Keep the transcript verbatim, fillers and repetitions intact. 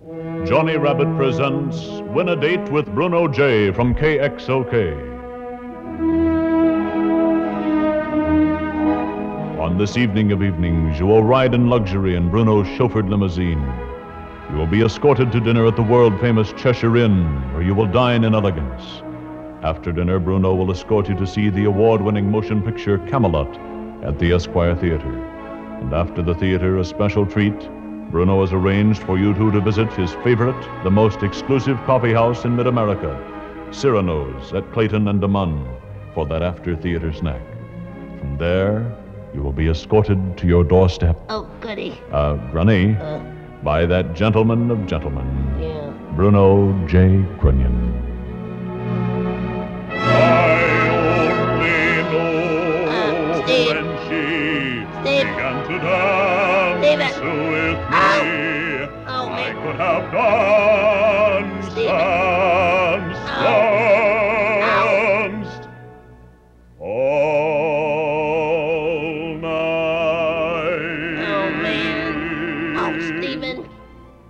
Johnny Rabbit presents Win a Date with Bruno J. from K X O K. On this evening of evenings, you will ride in luxury in Bruno's chauffeured limousine. You will be escorted to dinner at the world-famous Cheshire Inn, where you will dine in elegance. After dinner, Bruno will escort you to see the award-winning motion picture Camelot at the Esquire Theater. And after the theater, a special treat. Bruno has arranged for you two to visit his favorite, the most exclusive coffee house in mid-America, Cyrano's at Clayton and DeMunn, for that after-theater snack. From there, you will be escorted to your doorstep. Oh, goody. Uh, Granny, Uh, by that gentleman of gentlemen, yeah. Bruno J. Grunion. Uh, Steve. When she Steve. began to dance Steve. with Ow. me, Oh, I man. could have danced Steve. and Ow. danced all night. Oh, man. Oh, Stephen.